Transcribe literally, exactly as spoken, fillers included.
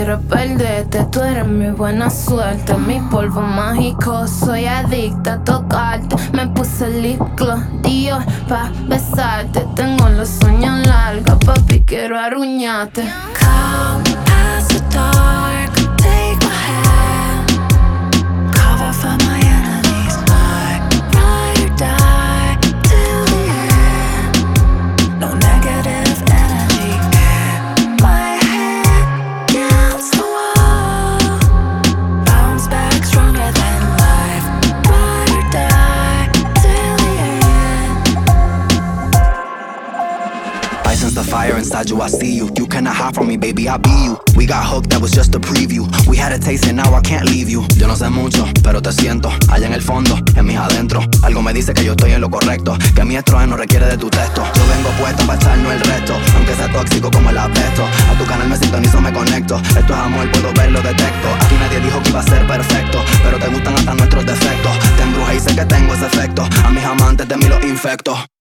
quiero perderte. Tú eres mi buena suerte, mi polvo mágico. Soy adicta a tocarte. Me puse lip gloss Dior pa' besarte. Tengo los sueños largos, papi, quiero arruñarte. Come past the dark, take my hand, cover for my enemies. I ride or die till the end. No negative energy. My head against the wall, bounce back stronger than life. Ride or die till the end. I sense the fire inside you, I see you. You cannot hide from me, baby, I be you. We got hooked, that was just a preview. We had a taste and now I can't leave you. Yo no sé mucho, pero te siento allá en el fondo, en mis adentro. Algo me dice que yo estoy en lo correcto, que mi estrógeno requiere de tu texto. Yo vengo puesto para echarnos el resto, aunque sea tóxico como el asbesto. A tu canal me sintonizo, me conecto. Esto es amor, puedo verlo, detecto. Aquí nadie dijo que iba a ser perfecto, pero te gustan hasta nuestros defectos. Te embrujé y sé que tengo ese efecto. A mis amantes de mí los infecto.